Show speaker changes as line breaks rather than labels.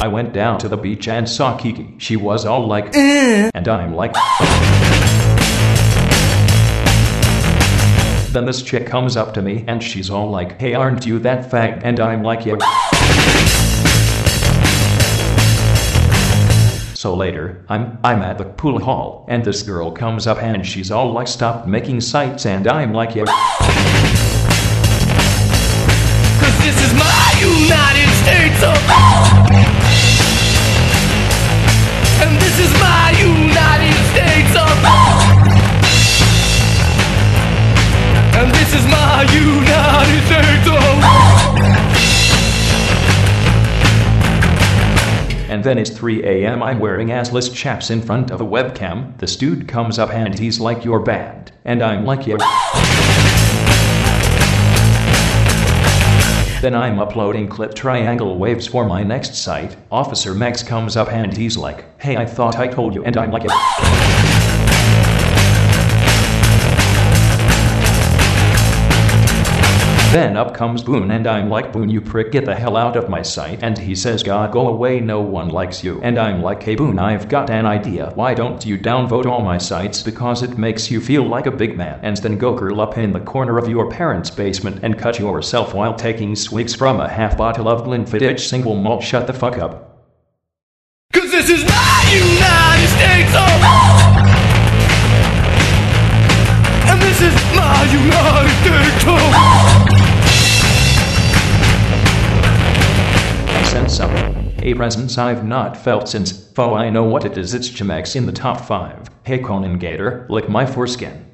I went down to the beach and saw Kiki. She was all like, and I'm like. Then this chick comes up to me and she's all like, hey, aren't you that fag? And I'm like, yeah. So later, I'm at the pool hall, and this girl comes up and she's all like, stop making sights, and I'm like, yeah.
Cause this is my United States of and this is my United States of and this is my United States of
And then it's 3 a.m. I'm wearing assless chaps in front of a webcam. This dude comes up and he's like, you're banned. And I'm like, yeah. Then I'm uploading clip triangle waves for my next site. Officer Max comes up and he's like, hey, I thought I told you. And I'm like, yeah. Then up comes Boone and I'm like, Boone, you prick, get the hell out of my site. And he says, God, go away, no one likes you. And I'm like, hey Boone, I've got an idea. Why don't you downvote all my sites because it makes you feel like a big man, and then go curl up in the corner of your parents' basement and cut yourself while taking swigs from a half bottle of Glenfiddich single malt. Shut the fuck up.
Cause this is my United States of and this is my United States of
Sense of a presence I've not felt since. I know what it is. It's Chimex in the top 5. Hey Conan Gator, lick my foreskin.